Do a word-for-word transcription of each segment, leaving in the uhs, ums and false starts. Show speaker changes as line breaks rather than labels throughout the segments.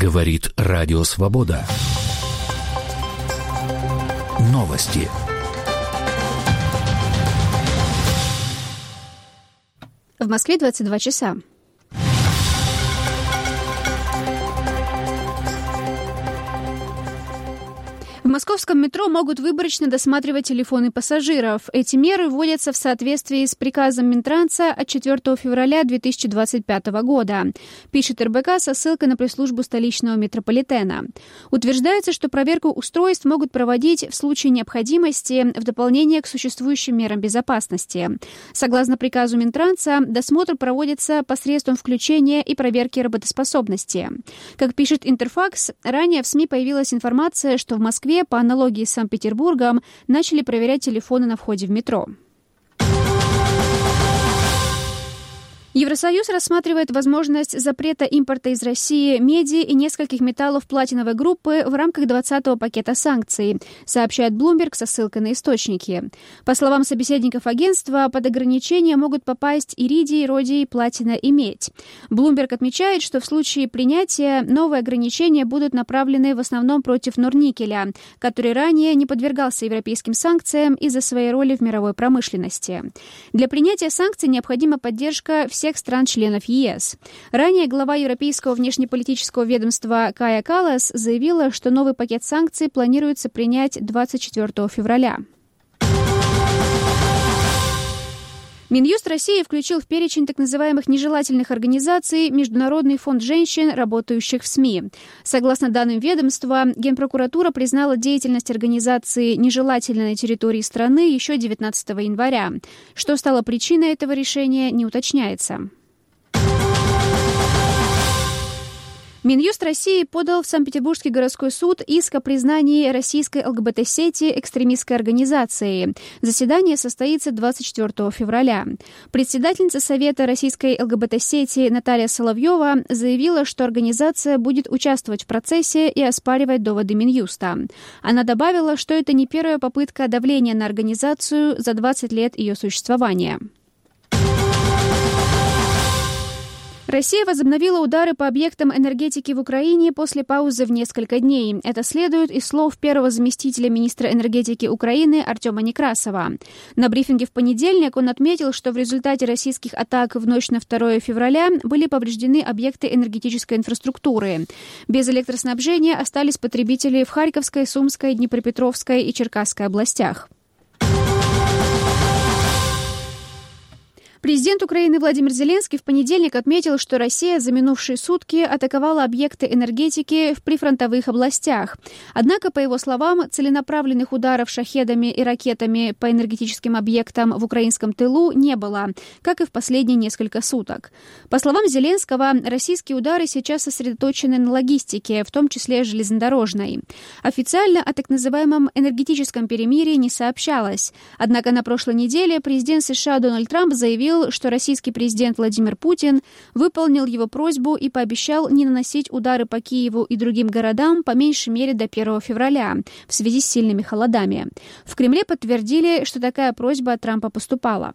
Говорит Радио Свобода. Новости.
В Москве двадцать два часа. В московском метро могут выборочно досматривать телефоны пассажиров. Эти меры вводятся в соответствии с приказом Минтранса от четвёртого февраля две тысячи двадцать пятого года, пишет эр бэ ка со ссылкой на пресс-службу столичного метрополитена. Утверждается, что проверку устройств могут проводить в случае необходимости в дополнение к существующим мерам безопасности. Согласно приказу Минтранса, досмотр проводится посредством включения и проверки работоспособности. Как пишет Интерфакс, ранее в СМИ появилась информация, что в Москве по аналогии с Санкт-Петербургом начали проверять телефоны на входе в метро. Евросоюз рассматривает возможность запрета импорта из России меди и нескольких металлов платиновой группы в рамках двадцатого пакета санкций, сообщает Bloomberg со ссылкой на источники. По словам собеседников агентства, под ограничения могут попасть иридий, родий, платина и медь. Bloomberg отмечает, что в случае принятия новые ограничения будут направлены в основном против Норникеля, который ранее не подвергался европейским санкциям из-за своей роли в мировой промышленности. Для принятия санкций необходима поддержка всех всех стран-членов е эс. Ранее глава Европейского внешнеполитического ведомства Кая Каллас заявила, что новый пакет санкций планируется принять двадцать четвёртого февраля. Минюст России включил в перечень так называемых нежелательных организаций Международный фонд женщин, работающих в СМИ. Согласно данным ведомства, Генпрокуратура признала деятельность организации нежелательной на территории страны еще девятнадцатого января. Что стало причиной этого решения, не уточняется. Минюст России подал в Санкт-Петербургский городской суд иск о признании российской эл гэ бэ тэ-сети экстремистской организацией. Заседание состоится двадцать четвёртого февраля. Председательница Совета российской эл гэ бэ тэ-сети Наталья Соловьева заявила, что организация будет участвовать в процессе и оспаривать доводы Минюста. Она добавила, что это не первая попытка давления на организацию за двадцать лет ее существования. Россия возобновила удары по объектам энергетики в Украине после паузы в несколько дней. Это следует из слов первого заместителя министра энергетики Украины Артема Некрасова. На брифинге в понедельник он отметил, что в результате российских атак в ночь на второго февраля были повреждены объекты энергетической инфраструктуры. Без электроснабжения остались потребители в Харьковской, Сумской, Днепропетровской и Черкасской областях. Президент Украины Владимир Зеленский в понедельник отметил, что Россия за минувшие сутки атаковала объекты энергетики в прифронтовых областях. Однако, по его словам, целенаправленных ударов шахедами и ракетами по энергетическим объектам в украинском тылу не было, как и в последние несколько суток. По словам Зеленского, российские удары сейчас сосредоточены на логистике, в том числе железнодорожной. Официально о так называемом энергетическом перемирии не сообщалось. Однако на прошлой неделе президент США Дональд Трамп заявил, что российский президент Владимир Путин выполнил его просьбу и пообещал не наносить удары по Киеву и другим городам по меньшей мере до первого февраля в связи с сильными холодами. В Кремле подтвердили, что такая просьба от Трампа поступала.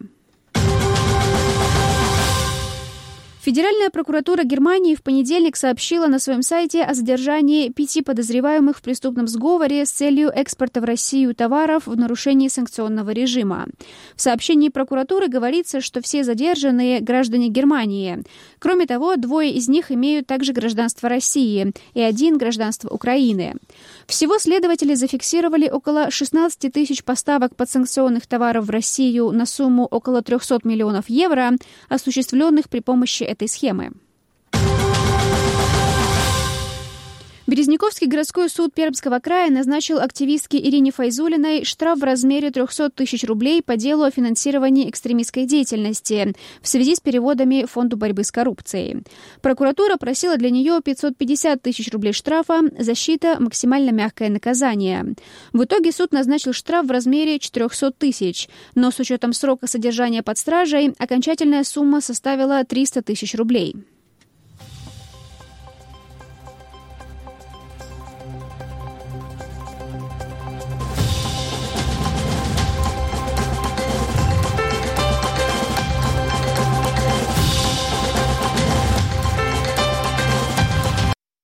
Федеральная прокуратура Германии в понедельник сообщила на своем сайте о задержании пяти подозреваемых в преступном сговоре с целью экспорта в Россию товаров в нарушении санкционного режима. В сообщении прокуратуры говорится, что все задержанные – граждане Германии. Кроме того, двое из них имеют также гражданство России и один – гражданство Украины. Всего следователи зафиксировали около шестнадцать тысяч поставок подсанкционных товаров в Россию на сумму около триста миллионов евро, осуществленных при помощи этой схемы. Березняковский городской суд Пермского края назначил активистке Ирине Файзуллиной штраф в размере триста тысяч рублей по делу о финансировании экстремистской деятельности в связи с переводами Фонду борьбы с коррупцией. Прокуратура просила для нее пятьсот пятьдесят тысяч рублей штрафа, защита – максимально мягкое наказание. В итоге суд назначил штраф в размере четыреста тысяч, но с учетом срока содержания под стражей окончательная сумма составила триста тысяч рублей.